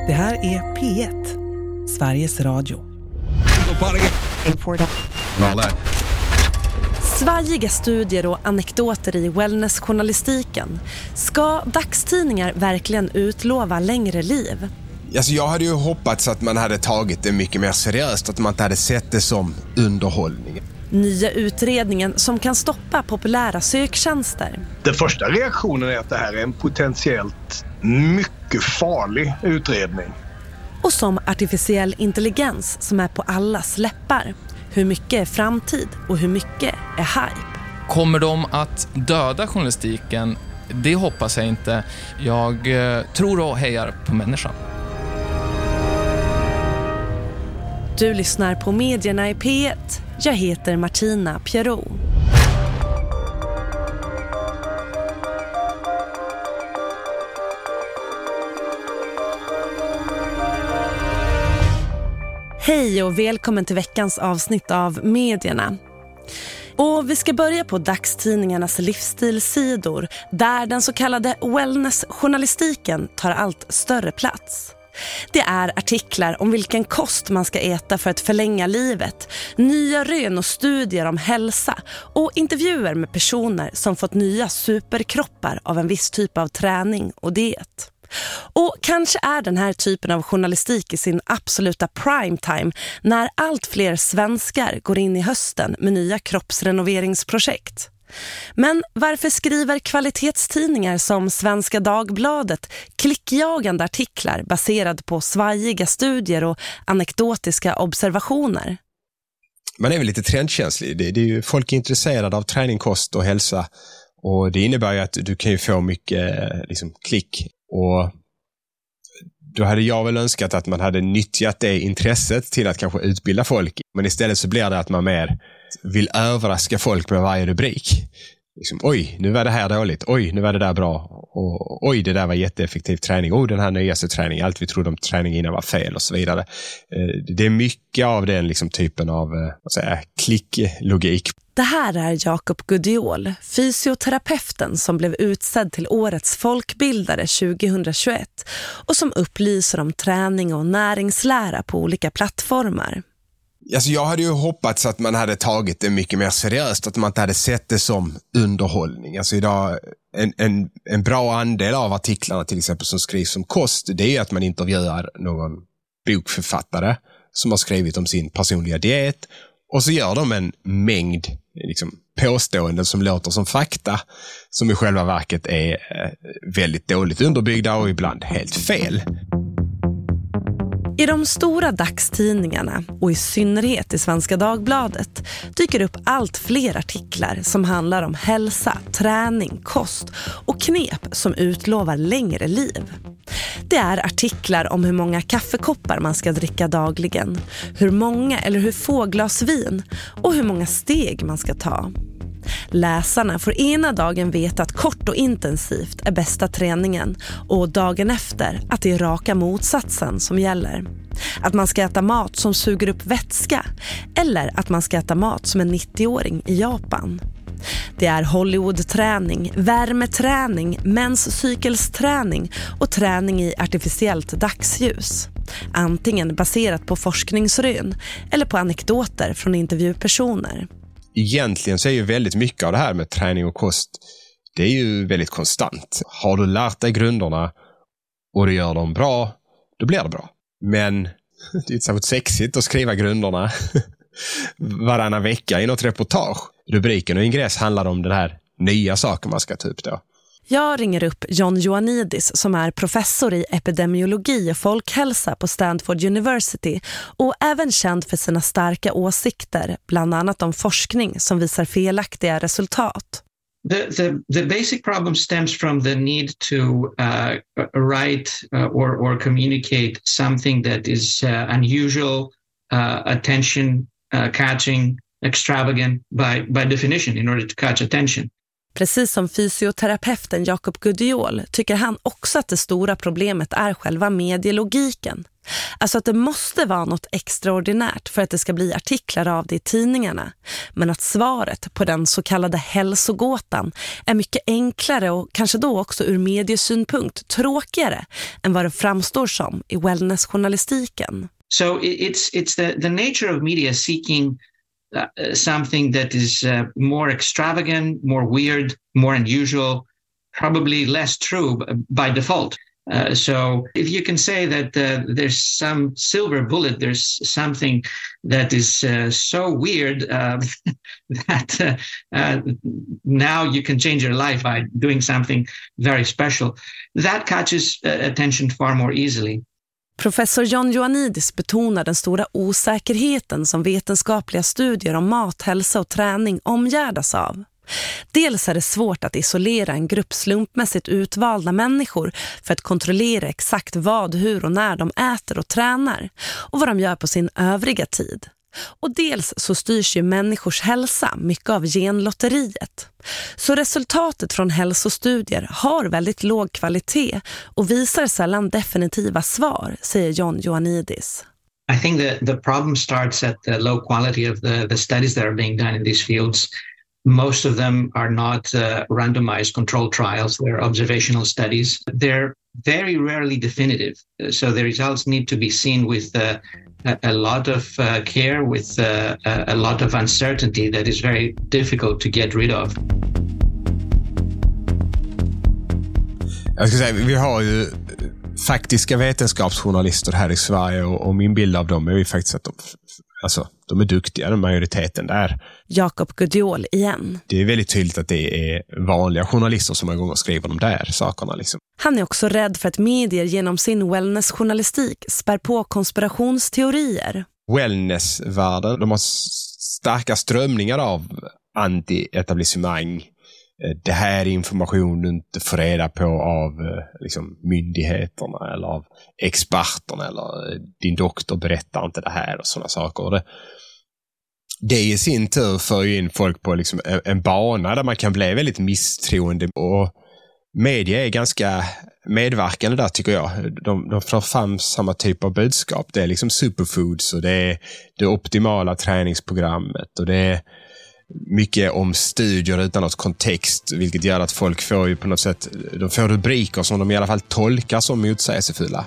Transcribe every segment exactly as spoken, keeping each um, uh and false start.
Det här är P ett, Sveriges Radio. Svajiga studier och anekdoter i wellnessjournalistiken. Ska dagstidningar verkligen utlova längre liv? Alltså jag hade ju hoppats att man hade tagit det mycket mer seriöst, att man inte hade sett det som underhållning. Nya utredningen som kan stoppa populära söktjänster. Den första reaktionen är att det här är en potentiellt mycket farlig utredning. Och som artificiell intelligens som är på allas läppar. Hur mycket är framtid och hur mycket är hype? Kommer de att döda journalistiken? Det hoppas jag inte. Jag eh, tror och hejar på människan. Du lyssnar på Medierna i P ett. Jag heter Martina Pierrot. Hej och välkommen till veckans avsnitt av Medierna. Och vi ska börja på dagstidningarnas livsstilssidor där den så kallade wellnessjournalistiken tar allt större plats. Det är artiklar om vilken kost man ska äta för att förlänga livet, nya rön och studier om hälsa och intervjuer med personer som fått nya superkroppar av en viss typ av träning och diet. Och kanske är den här typen av journalistik i sin absoluta primetime när allt fler svenskar går in i hösten med nya kroppsrenoveringsprojekt. Men varför skriver kvalitetstidningar som Svenska Dagbladet klickjagande artiklar baserad på svajiga studier och anekdotiska observationer? Man är väl lite trendkänslig. Det, det är ju folk är intresserade av träning, kost och hälsa. Och det innebär ju att du kan ju få mycket liksom, klick. Och då hade jag väl önskat att man hade nyttjat det intresset till att kanske utbilda folk. Men istället så blir det att man mer vill överraska folk med varje rubrik. Liksom, oj, nu var det här dåligt. Oj, nu var det där bra. Och, oj, det där var jätteeffektiv träning. Oj, den här nyaste träningen. Allt vi trodde om träning innan var fel och så vidare. Det är mycket av den liksom, typen av vad säger, klicklogik. Det här är Jakob Gudiol, fysioterapeuten som blev utsedd till årets folkbildare tjugohundratjugoett och som upplyser om träning och näringslära på olika plattformar. Alltså jag hade ju hoppats att man hade tagit det mycket mer seriöst, att man inte hade sett det som underhållning. Alltså idag, en, en, en bra andel av artiklarna till exempel som skrivs om kost, det är att man intervjuar någon bokförfattare som har skrivit om sin personliga diet och så gör de en mängd liksom, påståenden som låter som fakta som i själva verket är väldigt dåligt underbyggda och ibland helt fel. I de stora dagstidningarna och i synnerhet i Svenska Dagbladet dyker upp allt fler artiklar som handlar om hälsa, träning, kost och knep som utlovar längre liv. Det är artiklar om hur många kaffekoppar man ska dricka dagligen, hur många eller hur få glas vin och hur många steg man ska ta. Läsarna får ena dagen veta att kort och intensivt är bästa träningen och dagen efter att det är raka motsatsen som gäller. Att man ska äta mat som suger upp vätska eller att man ska äta mat som en nittioåring i Japan. Det är Hollywood-träning, värmeträning, menscykelsträning och träning i artificiellt dagsljus. Antingen baserat på forskningsrön eller på anekdoter från intervjupersoner. Egentligen så är ju väldigt mycket av det här med träning och kost, det är ju väldigt konstant. Har du lärt dig grunderna och du gör dem bra, då blir det bra. Men det är inte så sexigt att skriva grunderna varannan vecka i något reportage. Rubriken och ingress handlar om den här nya saken man ska ta upp då. Jag ringer upp John Ioannidis som är professor i epidemiologi och folkhälsa på Stanford University och även känd för sina starka åsikter, bland annat om forskning som visar felaktiga resultat. The, the, the basic problem stems from the need to uh, write uh, or, or communicate something that is uh, unusual, uh, attention uh, catching, extravagant by, by definition in order to catch attention. Precis som fysioterapeuten Jacob Gudiol tycker han också att det stora problemet är själva medielogiken. Alltså att det måste vara något extraordinärt för att det ska bli artiklar av det i tidningarna. Men att svaret på den så kallade hälsogåtan är mycket enklare och kanske då också ur mediesynpunkt tråkigare än vad det framstår som i wellnessjournalistiken. So it's it's the, the nature of media seeking uh, something that is uh, more extravagant, more weird, more unusual, probably less true by default. Uh, so if you can say that uh, there's some silver bullet, there's something that is uh, so weird uh, that uh, uh, now you can change your life by doing something very special, that catches uh, attention far more easily. Professor John Ioannidis betonar den stora osäkerheten som vetenskapliga studier om mat, hälsa och träning omgärdas av. Dels är det svårt att isolera en grupp slumpmässigt utvalda människor för att kontrollera exakt vad, hur och när de äter och tränar och vad de gör på sin övriga tid. Och dels så styrs ju människors hälsa mycket av genlotteriet. Så resultatet från hälsostudier har väldigt låg kvalitet och visar sällan definitiva svar, säger John Ioannidis. I think the, the problem starts at the low quality of the, the studies that are being done in these fields. Most of them are not uh, randomized controlled trials. They're observational studies. They're very rarely definitive. So the results need to be seen with uh, a, a lot of uh, care, with uh, a, a lot of uncertainty that is very difficult to get rid of. Jag ska säga, vi har ju faktiska vetenskapsjournalister här i Sverige och, och min bild av dem är ju faktiskt att de, alltså, de är duktiga, den majoriteten där. Jacob Gudiol igen. Det är väldigt tydligt att det är vanliga journalister som en gång skriver de där sakerna. Liksom. Han är också rädd för att medier genom sin wellnessjournalistik spär på konspirationsteorier. Wellnessvärlden, de har starka strömningar av anti-etablissemang. Det här är information du inte får reda på av liksom, myndigheterna eller av experterna eller din doktor berättar inte det här och sådana saker. Och det, det i sin tur för in folk på liksom, en, en bana där man kan bli väldigt misstroende och media är ganska medverkande där tycker jag. De, de får fram samma typ av budskap. Det är liksom superfoods och det är det optimala träningsprogrammet och det är mycket om studier utan något kontext, vilket gör att folk får ju på något sätt, de får rubriker som de i alla fall tolkar som motsägelsefulla.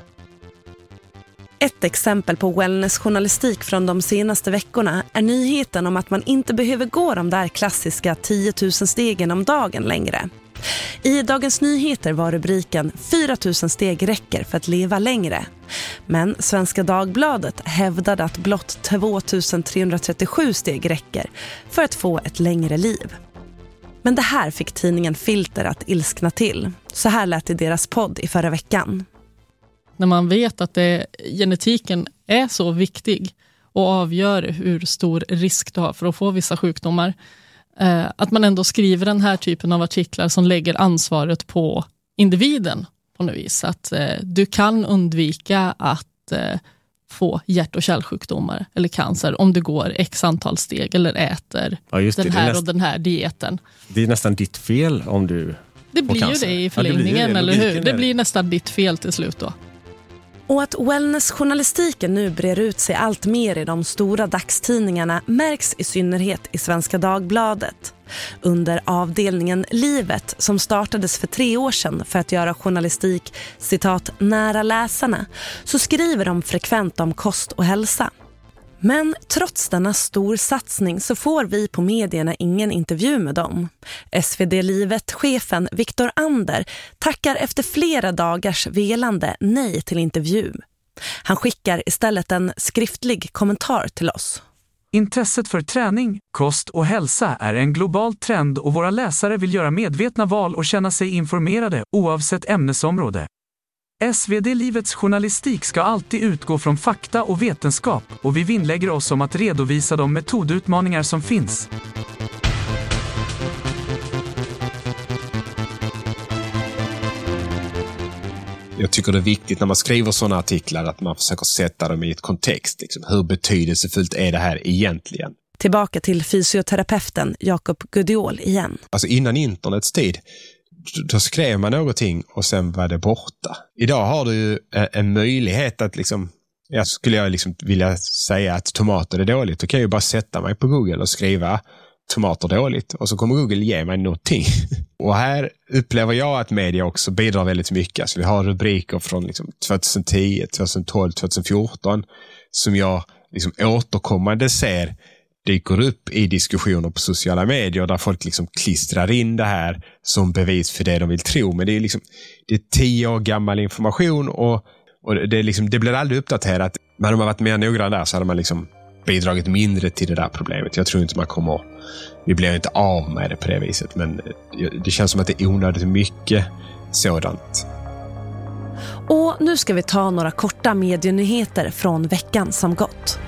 Ett exempel på wellnessjournalistik från de senaste veckorna är nyheten om att man inte behöver gå de där klassiska tio tusen stegen om dagen längre. I Dagens Nyheter var rubriken fyra tusen steg räcker för att leva längre. Men Svenska Dagbladet hävdade att blott två tusen trehundratrettiosju steg räcker för att få ett längre liv. Men det här fick tidningen Filter att ilskna till. Så här lät i deras podd i förra veckan. När man vet att det, genetiken är så viktig och avgör hur stor risk du har för att få vissa sjukdomar, eh, att man ändå skriver den här typen av artiklar som lägger ansvaret på individen på något vis. Att eh, du kan undvika att eh, få hjärt- och kärlsjukdomar eller cancer om du går x antal steg eller äter ja, just det. den här det näst... och den här dieten. Det är nästan ditt fel om du Det blir ju det i förlängningen, ja, det det. eller hur? Det blir nästan ditt fel till slut då. Och att wellnessjournalistiken nu brer ut sig allt mer i de stora dagstidningarna märks i synnerhet i Svenska Dagbladet. Under avdelningen Livet som startades för tre år sedan för att göra journalistik citat nära läsarna så skriver de frekvent om kost och hälsa. Men trots denna stor satsning så får vi på medierna ingen intervju med dem. S V D-livet-chefen Viktor Ander tackar efter flera dagars velande nej till intervju. Han skickar istället en skriftlig kommentar till oss. Intresset för träning, kost och hälsa är en global trend och våra läsare vill göra medvetna val och känna sig informerade oavsett ämnesområde. S V D-livets journalistik ska alltid utgå från fakta och vetenskap och vi vinnlägger oss om att redovisa de metodutmaningar som finns. Jag tycker det är viktigt när man skriver sådana artiklar att man försöker sätta dem i ett kontext. Liksom. Hur betydelsefullt är det här egentligen? Tillbaka till fysioterapeuten Jakob Gudiol igen. Alltså innan internets tid, då skrev man någonting och sen var det borta. Idag har du ju en möjlighet att liksom, jag skulle jag liksom vilja säga att tomater är dåligt. Då kan jag ju bara sätta mig på Google och skriva tomater dåligt. Och så kommer Google ge mig någonting. Och här upplever jag att media också bidrar väldigt mycket. Alltså vi har rubriker från liksom tjugohundratio, tjugotolv, tjugofjorton som jag liksom återkommande ser dyker upp i diskussioner på sociala medier där folk liksom klistrar in det här som bevis för det de vill tro. Men det är liksom det är tio år gammal information och, och det, är liksom, det blir aldrig uppdaterat. Men om man varit mer noggrann där så hade man liksom bidragit mindre till det där problemet. Jag tror inte man kommer, vi blir inte av med det på det viset, men det känns som att det är onödigt mycket sådant. Och nu ska vi ta några korta medienyheter från veckan som gått.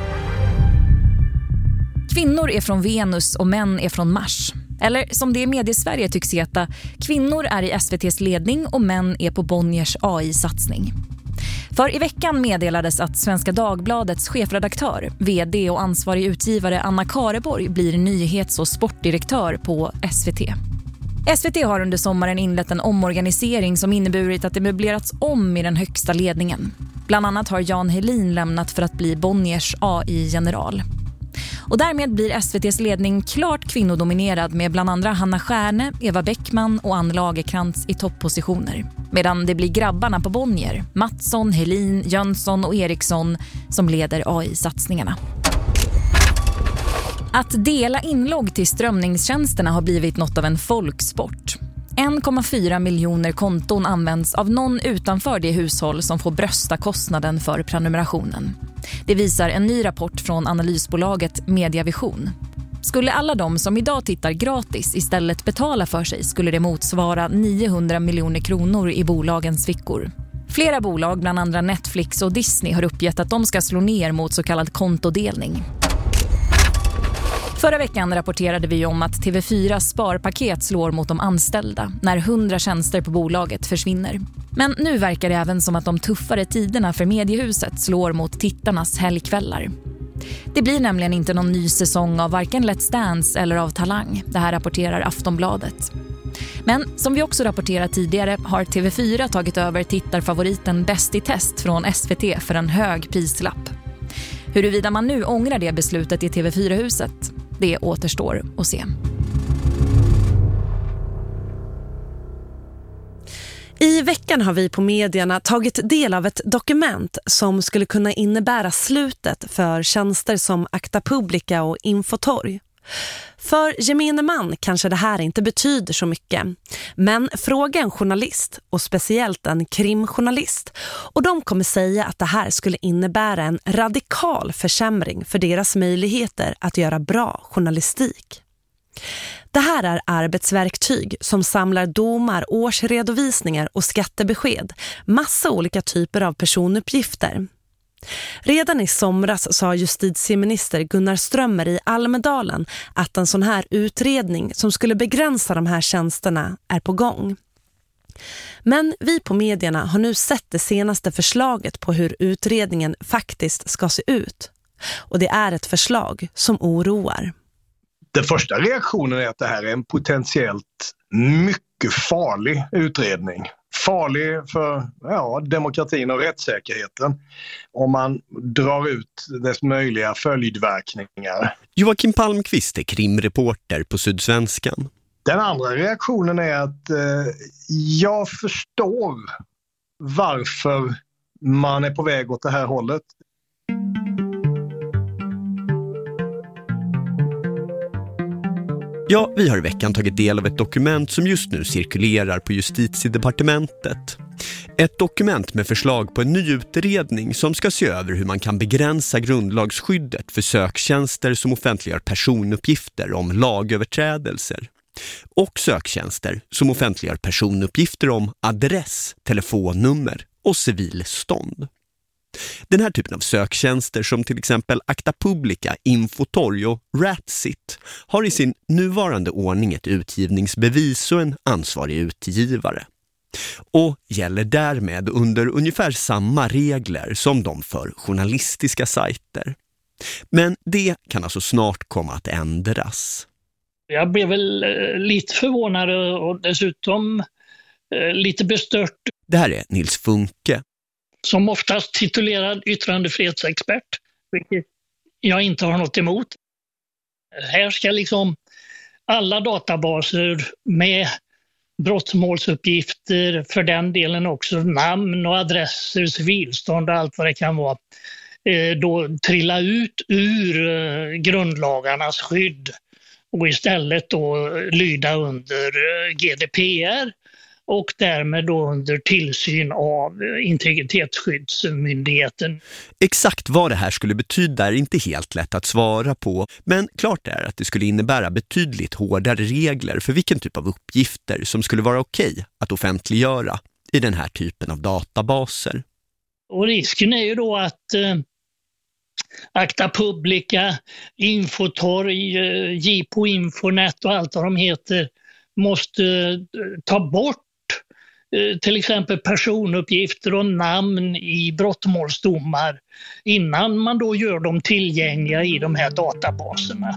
Kvinnor är från Venus och män är från Mars. Eller som det i Mediesverige tycks heta, kvinnor är i S V T:s ledning och män är på Bonniers A I-satsning. För i veckan meddelades att Svenska Dagbladets chefredaktör, vd och ansvarig utgivare Anna Kareborg blir nyhets- och sportdirektör på S V T. S V T har under sommaren inlett en omorganisering som inneburit att det möblerats om i den högsta ledningen. Bland annat har Jan Helin lämnat för att bli Bonniers A I-general. Och därmed blir S V T:s ledning klart kvinnodominerad med bland andra Hanna Stjärne, Eva Bäckman och Ann Lagerkrantz i topppositioner. Medan det blir grabbarna på Bonnier, Mattsson, Helin, Jönsson och Eriksson som leder A I-satsningarna. Att dela inlogg till strömningstjänsterna har blivit något av en folksport. en komma fyra miljoner konton används av någon utanför det hushåll som får brösta kostnaden för prenumerationen. Det visar en ny rapport från analysbolaget Mediavision. Skulle alla de som idag tittar gratis istället betala för sig skulle det motsvara niohundra miljoner kronor i bolagens fickor. Flera bolag, bland andra Netflix och Disney, har uppgett att de ska slå ner mot så kallad kontodelning. Förra veckan rapporterade vi om att T V fyras sparpaket slår mot de anställda när hundra tjänster på bolaget försvinner. Men nu verkar det även som att de tuffare tiderna för mediehuset slår mot tittarnas helgkvällar. Det blir nämligen inte någon ny säsong av varken Let's Dance eller av Talang. Det här rapporterar Aftonbladet. Men som vi också rapporterat tidigare har T V fyra tagit över tittarfavoriten Bäst i test från S V T för en hög prislapp. Huruvida man nu ångrar det beslutet i T V fyra-huset, det återstår att se. I veckan har vi på medierna tagit del av ett dokument som skulle kunna innebära slutet för tjänster som Acta Publica och Infotorg. För gemene man kanske det här inte betyder så mycket. Men fråga en journalist, och speciellt en krimjournalist, och de kommer säga att det här skulle innebära en radikal försämring för deras möjligheter att göra bra journalistik. Det här är arbetsverktyg som samlar domar, årsredovisningar och skattebesked, massa olika typer av personuppgifter. Redan i somras sa justitieminister Gunnar Strömmer i Almedalen att en sån här utredning som skulle begränsa de här tjänsterna är på gång. Men vi på medierna har nu sett det senaste förslaget på hur utredningen faktiskt ska se ut. Och det är ett förslag som oroar. Den första reaktionen är att det här är en potentiellt mycket farlig utredning. Farlig för ja, demokratin och rättssäkerheten om man drar ut dess möjliga följdverkningar. Joakim Palmqvist är krimreporter på Sydsvenskan. Den andra reaktionen är att eh, jag förstår varför man är på väg åt det här hållet. Ja, vi har i veckan tagit del av ett dokument som just nu cirkulerar på Justitiedepartementet. Ett dokument med förslag på en ny utredning som ska se över hur man kan begränsa grundlagsskyddet för söktjänster som offentliggör personuppgifter om lagöverträdelser. Och söktjänster som offentliggör personuppgifter om adress, telefonnummer och civilstånd. Den här typen av söktjänster som till exempel Acta Publica, Infotorg och Ratsit har i sin nuvarande ordning ett utgivningsbevis och en ansvarig utgivare. Och gäller därmed under ungefär samma regler som de för journalistiska sajter. Men det kan alltså snart komma att ändras. Jag blev väl lite förvånad och dessutom lite bestört. Det här är Nils Funke. Som oftast titulerad yttrandefrihetsexpert, vilket jag inte har något emot. Här ska liksom alla databaser med brottsmålsuppgifter, för den delen också namn och adresser, civilstånd och allt vad det kan vara, då trilla ut ur grundlagarnas skydd och istället då lyda under G D P R och därmed då under tillsyn av Integritetsskyddsmyndigheten. Exakt vad det här skulle betyda är inte helt lätt att svara på, men klart är att det skulle innebära betydligt hårdare regler för vilken typ av uppgifter som skulle vara okej att offentliggöra i den här typen av databaser. Och risken är ju då att eh, Acta Publica, Infotorg, eh, Jipo Infonet och allt vad de heter måste eh, ta bort eh, till exempel personuppgifter och namn i brottmålsdomar innan man då gör dem tillgängliga i de här databaserna.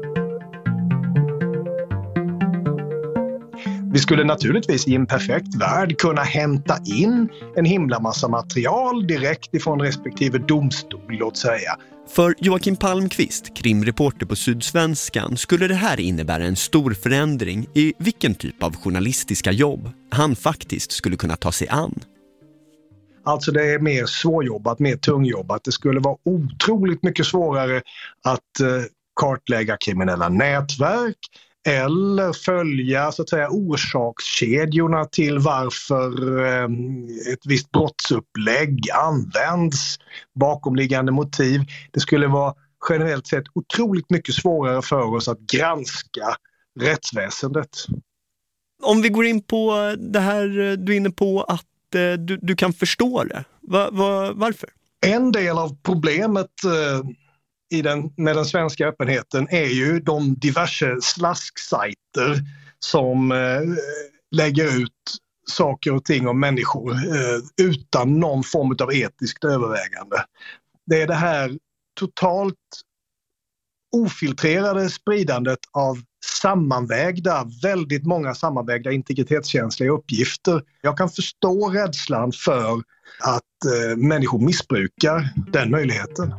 Vi skulle naturligtvis i en perfekt värld kunna hämta in en himla massa material direkt ifrån respektive domstol, låt säga. För Joakim Palmqvist, krimreporter på Sydsvenskan, skulle det här innebära en stor förändring i vilken typ av journalistiska jobb han faktiskt skulle kunna ta sig an. Alltså det är mer svårjobbat, mer tungjobbat. Det skulle vara otroligt mycket svårare att eh, kartlägga kriminella nätverk eller följa så att säga orsakskedjorna till varför eh, ett visst brottsupplägg används, bakomliggande motiv. Det skulle vara generellt sett otroligt mycket svårare för oss att granska rättsväsendet. Om vi går in på det här du är inne på att eh, du, du kan förstå det. Va, va, varför? En del av problemet eh, I den, med den svenska öppenheten är ju de diverse slasksajter som eh, lägger ut saker och ting om människor eh, utan någon form av etiskt övervägande. Det är det här totalt ofiltrerade spridandet av sammanvägda, väldigt många sammanvägda integritetskänsliga uppgifter. Jag kan förstå rädslan för att eh, människor missbrukar den möjligheten.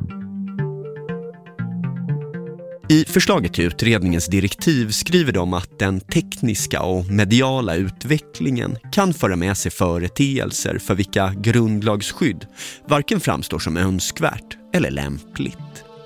I förslaget till utredningens direktiv skriver de att den tekniska och mediala utvecklingen kan föra med sig företeelser för vilka grundlagsskydd varken framstår som önskvärt eller lämpligt.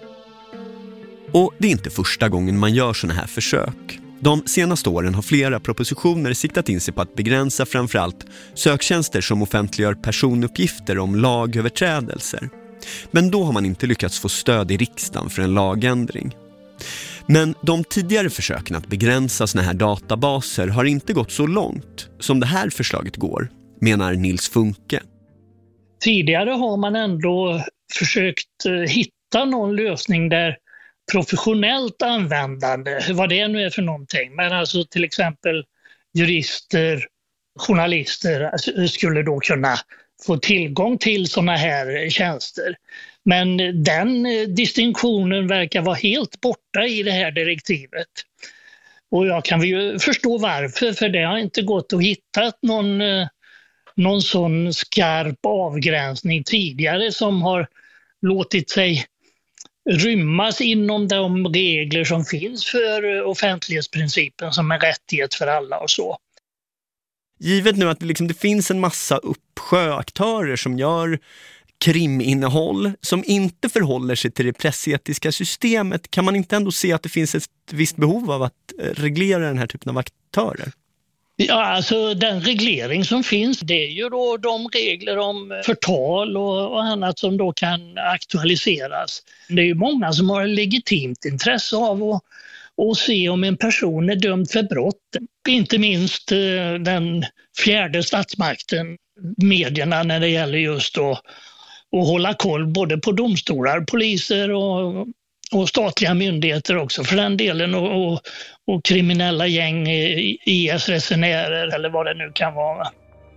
Och det är inte första gången man gör såna här försök. De senaste åren har flera propositioner siktat in sig på att begränsa framförallt söktjänster som offentliggör personuppgifter om lagöverträdelser. Men då har man inte lyckats få stöd i riksdagen för en lagändring. Men de tidigare försöken att begränsa såna här databaser har inte gått så långt som det här förslaget går, menar Nils Funke. Tidigare har man ändå försökt hitta någon lösning där professionellt användande, vad det nu är för någonting, men alltså till exempel jurister, journalister skulle då kunna få tillgång till såna här tjänster. Men den distinktionen verkar vara helt borta i det här direktivet. Och jag kan ju förstå varför, för det har inte gått att hitta någon, någon sån skarp avgränsning tidigare som har låtit sig rymmas inom de regler som finns för offentlighetsprincipen som en rättighet för alla och så. Givet nu att det, liksom, det finns en massa uppsjöaktörer som gör kriminnehåll som inte förhåller sig till det pressetiska systemet, kan man inte ändå se att det finns ett visst behov av att reglera den här typen av aktörer? Ja, alltså den reglering som finns, det är ju då de regler om förtal och, och annat som då kan aktualiseras. Det är ju många som har ett legitimt intresse av att, att se om en person är dömd för brott. Inte minst eh, den fjärde statsmakten, medierna, när det gäller just då att hålla koll både på domstolar, poliser och, och statliga myndigheter också för den delen och, och, och kriminella gäng, I S-resenärer eller vad det nu kan vara.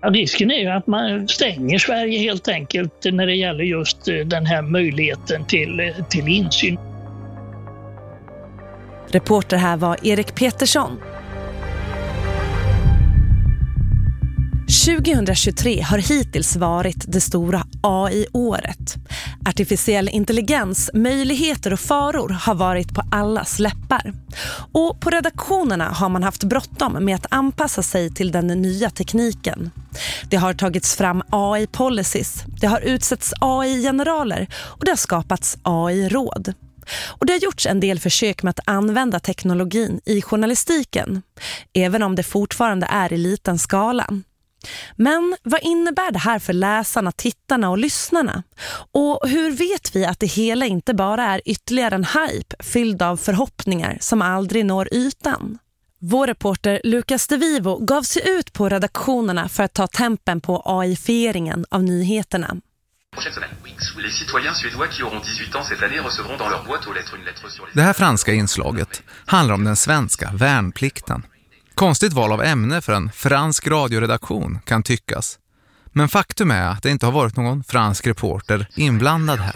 Ja, risken är ju att man stänger Sverige helt enkelt när det gäller just den här möjligheten till, till insyn. Reporter här var Erik Petersson. tjugohundratjugotre har hittills varit det stora A I-året. Artificiell intelligens, möjligheter och faror har varit på allas läppar. Och på redaktionerna har man haft bråttom med att anpassa sig till den nya tekniken. Det har tagits fram A I-policies, det har utsetts A I-generaler och det har skapats A I-råd. Och det har gjorts en del försök med att använda teknologin i journalistiken, även om det fortfarande är i liten skala. Men vad innebär det här för läsarna, tittarna och lyssnarna? Och hur vet vi att det hela inte bara är ytterligare en hype fylld av förhoppningar som aldrig når ytan? Vår reporter Lucas de Vivo gav sig ut på redaktionerna för att ta tempen på A I-fieringen av nyheterna. Det här franska inslaget handlar om den svenska värnplikten. Konstigt val av ämne för en fransk radioredaktion kan tyckas. Men faktum är att det inte har varit någon fransk reporter inblandad här.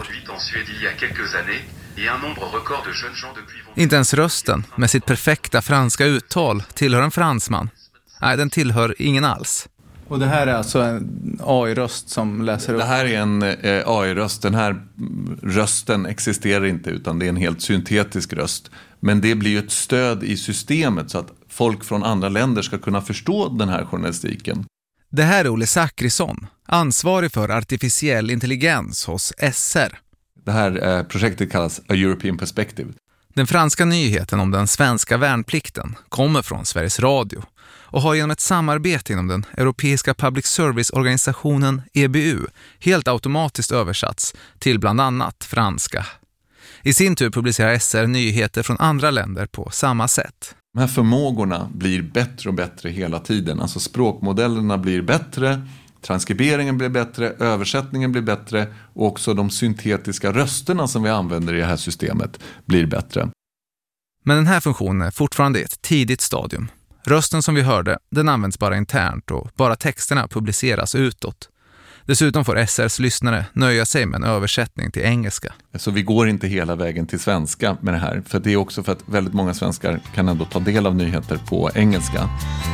Inte ens rösten med sitt perfekta franska uttal tillhör en fransman. Nej, den tillhör ingen alls. Och det här är alltså en A I-röst som läser upp? Det här är en eh, A I-röst. Den här rösten existerar inte utan det är en helt syntetisk röst. Men det blir ju ett stöd i systemet så att folk från andra länder ska kunna förstå den här journalistiken. Det här är Olle Zackrisson, ansvarig för artificiell intelligens hos S R. Det här eh, projektet kallas A European Perspective. Den franska nyheten om den svenska värnplikten kommer från Sveriges Radio och har genom ett samarbete inom den europeiska public service-organisationen E B U helt automatiskt översatts till bland annat franska. I sin tur publicerar S R nyheter från andra länder på samma sätt. De här förmågorna blir bättre och bättre hela tiden. Alltså språkmodellerna blir bättre, transkriberingen blir bättre, översättningen blir bättre och också de syntetiska rösterna som vi använder i det här systemet blir bättre. Men den här funktionen är fortfarande i ett tidigt stadium. Rösten som vi hörde, den används bara internt och bara texterna publiceras utåt. Dessutom får S R:s lyssnare nöja sig med en översättning till engelska. Så vi går inte hela vägen till svenska med det här. För det är också för att väldigt många svenskar kan ändå ta del av nyheter på engelska.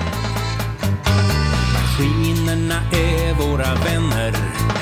Maskinerna är våra vänner.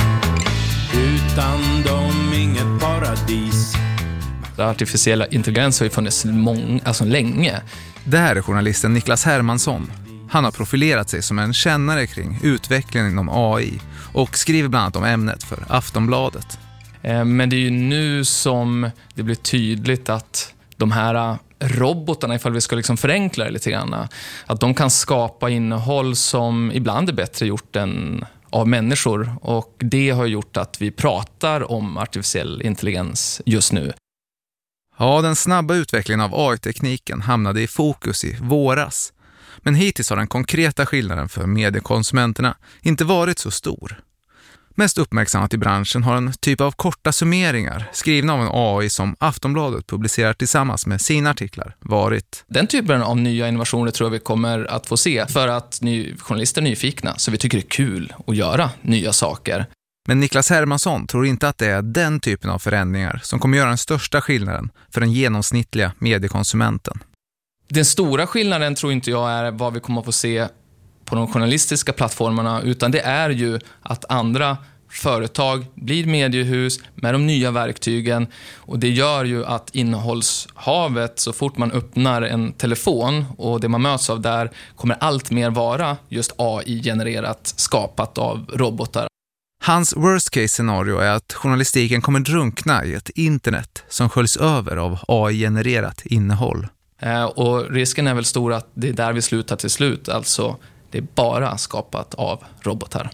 Utan dem inget paradis. Artificiella intelligens har ju funnits mång, alltså länge. Det här är journalisten Niklas Hermansson. Han har profilerat sig som en kännare kring utvecklingen inom A I och skriver bland annat om ämnet för Aftonbladet. Men det är ju nu som det blir tydligt att de här robotarna, ifall vi ska liksom förenkla det lite grann, att de kan skapa innehåll som ibland är bättre gjort än av människor. Och det har gjort att vi pratar om artificiell intelligens just nu. Ja, den snabba utvecklingen av A I-tekniken hamnade i fokus i våras. Men hittills har den konkreta skillnaden för mediekonsumenterna inte varit så stor. Mest uppmärksammat i branschen har en typ av korta summeringar skrivna av en A I som Aftonbladet publicerar tillsammans med sina artiklar varit. Den typen av nya innovationer tror jag vi kommer att få se för att ny, journalister är nyfikna, så vi tycker det är kul att göra nya saker. Men Niklas Hermansson tror inte att det är den typen av förändringar som kommer göra den största skillnaden för den genomsnittliga mediekonsumenten. Den stora skillnaden tror inte jag är vad vi kommer att få se på de journalistiska plattformarna, utan det är ju att andra företag blir mediehus med de nya verktygen, och det gör ju att innehållshavet, så fort man öppnar en telefon och det man möts av där, kommer allt mer vara just A I-genererat, skapat av robotar. Hans worst case scenario är att journalistiken kommer drunkna i ett internet som sköljs över av A I-genererat innehåll. Och risken är väl stor att det är där vi slutar till slut. Alltså, det är bara skapat av robotar.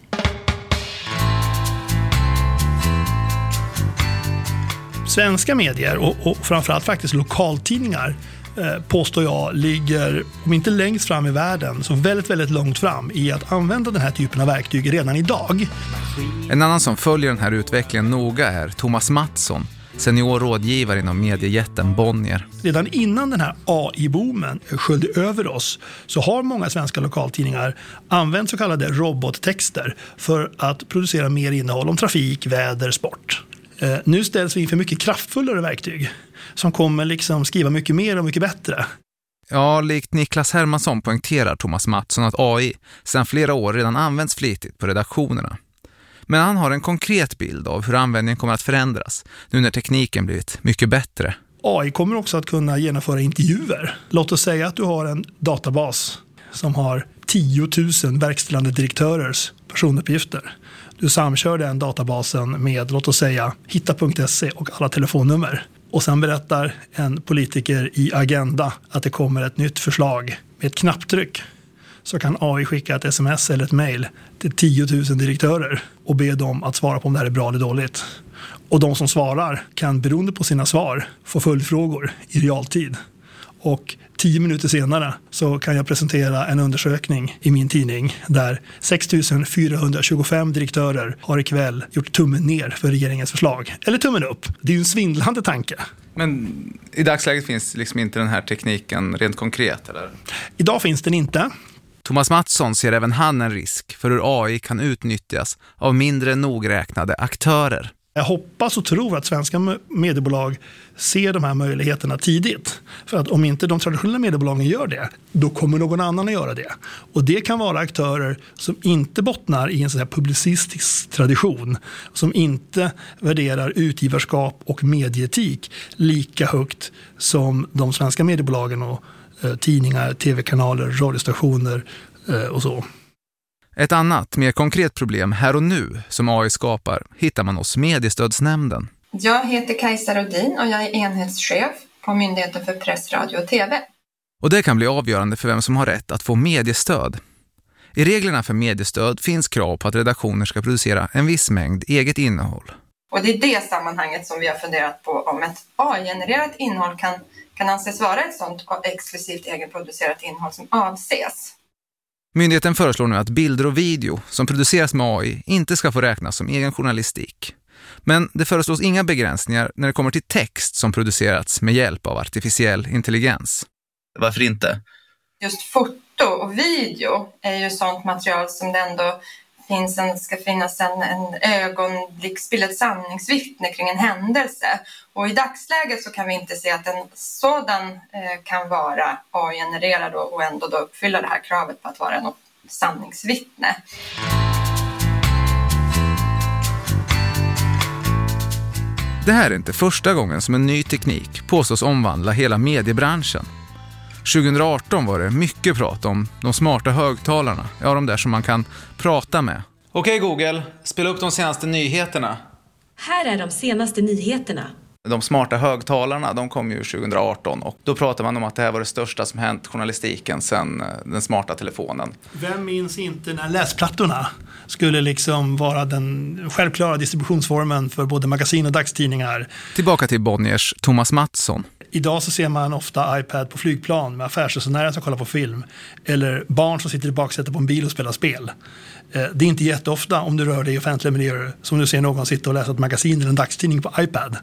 Svenska medier och, och framförallt faktiskt lokaltidningar eh, påstår jag ligger, om inte längst fram i världen, så väldigt, väldigt långt fram i att använda den här typen av verktyg redan idag. En annan som följer den här utvecklingen noga är Thomas Mattsson, senior rådgivare inom mediejätten Bonnier. Redan innan den här A I-boomen sköljde över oss så har många svenska lokaltidningar använt så kallade robottexter för att producera mer innehåll om trafik, väder, sport. Eh, nu ställs vi inför mycket kraftfullare verktyg som kommer liksom skriva mycket mer och mycket bättre. Ja, likt Niklas Hermansson poängterar Thomas Mattsson att A I sedan flera år redan används flitigt på redaktionerna. Men han har en konkret bild av hur användningen kommer att förändras nu när tekniken blivit mycket bättre. A I kommer också att kunna genomföra intervjuer. Låt oss säga att du har en databas som har tio tusen verkställande direktörers personuppgifter. Du samkör den databasen med, låt oss säga, hitta punkt se och alla telefonnummer. Och sen berättar en politiker i Agenda att det kommer ett nytt förslag med ett knapptryck. Så kan A I skicka ett sms eller ett mejl till tio tusen direktörer och be dem att svara på om det här är bra eller dåligt. Och de som svarar kan beroende på sina svar få följdfrågor i realtid. Och tio minuter senare så kan jag presentera en undersökning i min tidning där sex tusen fyrahundratjugofem direktörer har ikväll gjort tummen ner för regeringens förslag. Eller tummen upp. Det är ju en svindlande tanke. Men i dagsläget finns liksom inte den här tekniken rent konkret, eller? Idag finns den inte. Thomas Mattsson ser även han en risk för hur A I kan utnyttjas av mindre nogräknade aktörer. Jag hoppas och tror att svenska mediebolag ser de här möjligheterna tidigt. För att om inte de traditionella mediebolagen gör det, då kommer någon annan att göra det. Och det kan vara aktörer som inte bottnar i en sån här publicistisk tradition. Som inte värderar utgivarskap och medieetik lika högt som de svenska mediebolagen och eh, tidningar, tv-kanaler, radiostationer eh, och så. Ett annat, mer konkret problem här och nu som A I skapar hittar man hos Mediestödsnämnden. Jag heter Kajsa Rodin och jag är enhetschef på Myndigheten för press, radio och tv. Och det kan bli avgörande för vem som har rätt att få mediestöd. I reglerna för mediestöd finns krav på att redaktioner ska producera en viss mängd eget innehåll. Och det är det sammanhanget som vi har funderat på om ett A I-genererat innehåll kan, kan anses vara ett sådant exklusivt egenproducerat innehåll som avses. Myndigheten föreslår nu att bilder och video som produceras med A I inte ska få räknas som egen journalistik. Men det föreslås inga begränsningar när det kommer till text som producerats med hjälp av artificiell intelligens. Varför inte? Just foto och video är ju sånt material som det ändå finns en, ska finnas en, en ögonblicksbild, ett sanningsvittne kring en händelse. Och i dagsläget så kan vi inte se att en sådan eh, kan vara A I-genererad och, och ändå då uppfylla det här kravet på att vara en sanningsvittne. Det här är inte första gången som en ny teknik påstås omvandla hela mediebranschen. tjugoarton var det mycket prat om de smarta högtalarna. Ja, de där som man kan prata med. Okej Google, spela upp de senaste nyheterna. Här är de senaste nyheterna. De smarta högtalarna, de kom ju tjugoarton och då pratade man om att det här var det största som hänt journalistiken sedan den smarta telefonen. Vem minns inte när läsplattorna skulle liksom vara den självklara distributionsformen för både magasin och dagstidningar? Tillbaka till Bonniers Thomas Mattsson. Idag så ser man ofta iPad på flygplan med affärsresenärer som kollar på film eller barn som sitter i baksätet på en bil och spelar spel. Det är inte jätteofta om du rör dig i offentliga miljöer som du ser någon sitta och läsa ett magasin eller en dagstidning på iPad.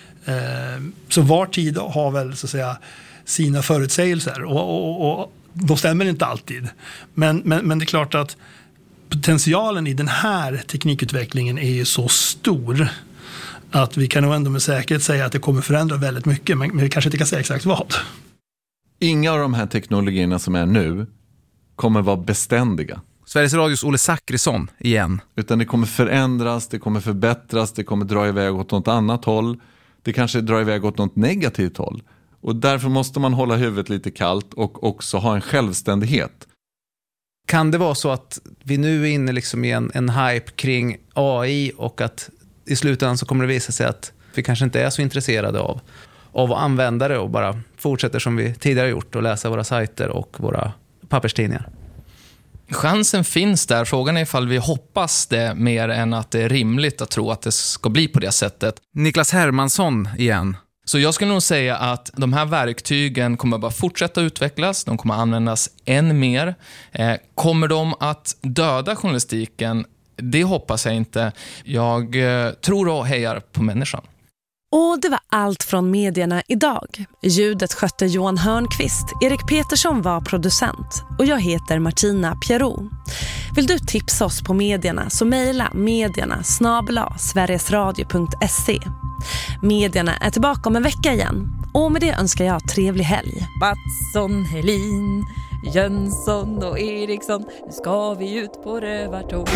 Så var tid har väl så att säga sina förutsägelser och, och, och de stämmer inte alltid. Men, men, men det är klart att potentialen i den här teknikutvecklingen är ju så stor att vi kan nog ändå med säkerhet säga att det kommer förändra väldigt mycket, men vi kanske inte kan säga exakt vad. Inga av de här teknologierna som är nu kommer vara beständiga. Sveriges Radios Olle Zackrisson igen. Utan det kommer förändras, det kommer förbättras, det kommer dra iväg åt något annat håll. Det kanske drar iväg åt något negativt håll. Och därför måste man hålla huvudet lite kallt och också ha en självständighet. Kan det vara så att vi nu är inne liksom i en, en hype kring A I och att i slutändan så kommer det visa sig att vi kanske inte är så intresserade av, av att använda det och bara fortsätter som vi tidigare gjort och läsa våra sajter och våra papperstidningar? Chansen finns där. Frågan är ifall vi hoppas det mer än att det är rimligt att tro att det ska bli på det sättet. Niklas Hermansson igen. Så jag skulle nog säga att de här verktygen kommer bara fortsätta utvecklas. De kommer användas än mer. Eh, kommer de att döda journalistiken? Det hoppas jag inte. Jag eh, tror och hejar på människan. Och det var allt från medierna idag. Ljudet skötte Johan Hörnqvist, Erik Petersson var producent och jag heter Martina Pierrot. Vill du tipsa oss på medierna så mejla medierna snabel-a sverigesradio punkt se. Medierna är tillbaka om en vecka igen och med det önskar jag trevlig helg. Batson, Helin, Jönsson och Eriksson, nu ska vi ut på rövartåg.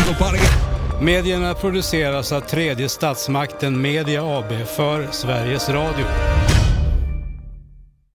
Medierna produceras av tredje statsmakten Media A B för Sveriges Radio.